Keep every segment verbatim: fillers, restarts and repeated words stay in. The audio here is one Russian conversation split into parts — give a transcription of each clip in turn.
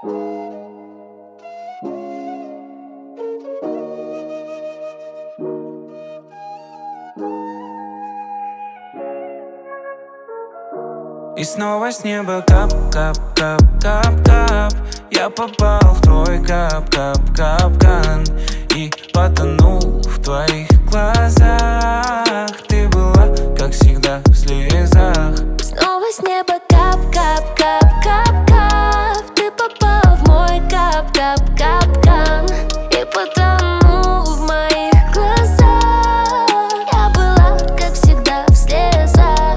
И снова с неба кап-кап-кап-кап-кап. Я попал в твой кап-кап-капкан и потонул в твоих глазах. Ты была, как всегда, в слезах. Снова с неба кап-кап-кап-кап-кап. Ты попал в мой кап-кап-капкан и потонул в моих глазах. Я была, как всегда, в слезах.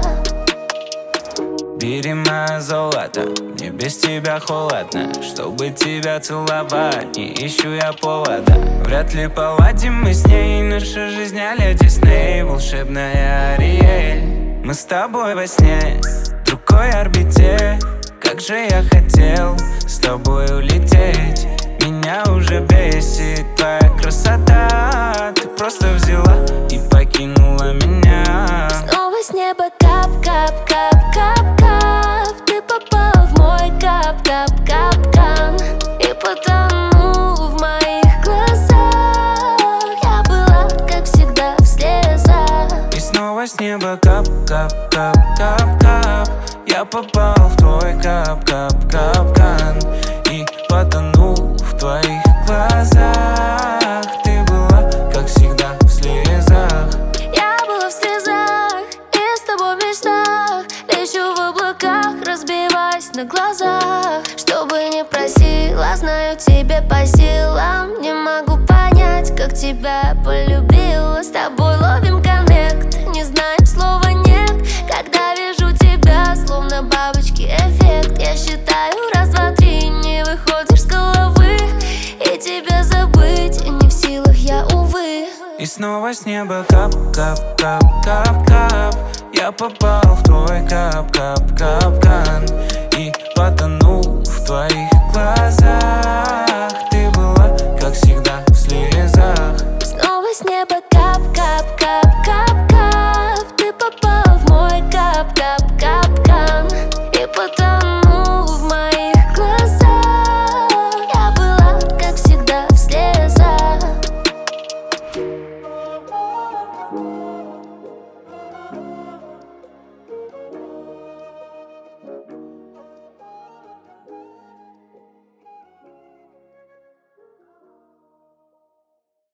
Бери мое золото, мне без тебя холодно. Чтобы тебя целовать, не ищу я повода. Вряд ли поладим мы с ней, наша жизнь а-ля Дисней. Волшебная Ариэль, мы с тобой во сне, в другой орбите. Как же я хотел с тобой улететь. Меня уже бесит твоя красота. Ты просто взяла и покинула меня. Снова с неба кап-кап-кап-кап-кап. Ты попал в мой кап-кап-капкан и потонул в моих глазах. Я была, как всегда, в слезах. И снова с неба кап-кап-кап-кап-кап. Я попал в твой кап-кап-капкан и потонул в твоих глазах. Ты была, как всегда, в слезах. Я была в слезах и с тобой в мечтах. Лечу в облаках, разбиваясь на глазах. Что бы ни просила, знаю, тебе по силам. Не могу понять, как тебя полюбила. С тобой ловим коннект, не знаем слова нет. Когда вижу тебя, словно бабочки эффект. Я считаю раз, два, три, не выходишь с головы. И тебя забыть не в силах я, увы. И снова с неба кап-кап-кап-кап-кап. Я попал в твой кап-кап-кап.